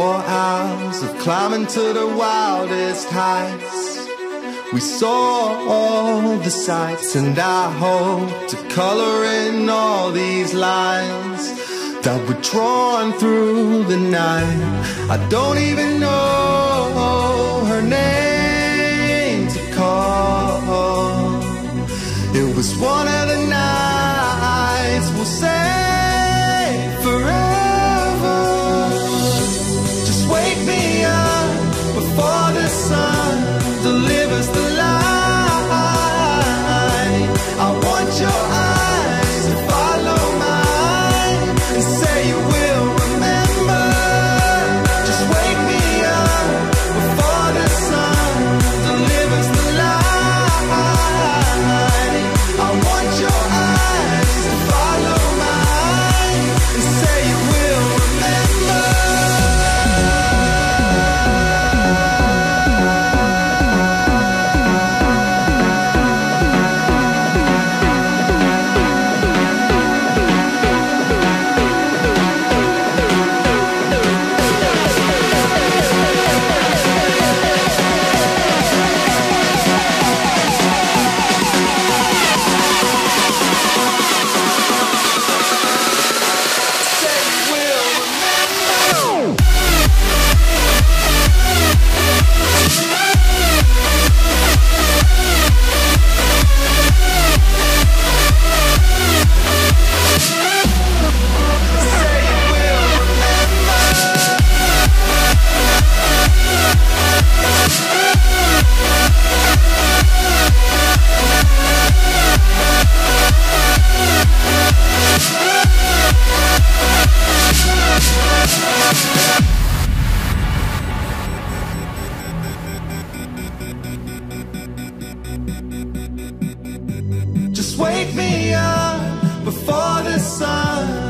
24 hours of climbing to the wildest heights. We saw all the sights, and I hope to color in all these lines that were drawn through the night. I don't even know her name to call. It was one of the nights we'll say forever. Just wake me up before the sun delivers the light. I want your eyes to follow mine and say you will remember. Just wake me up before the sun delivers the light. I want your eyes to follow mine and say you will remember. Just wake me up before the sun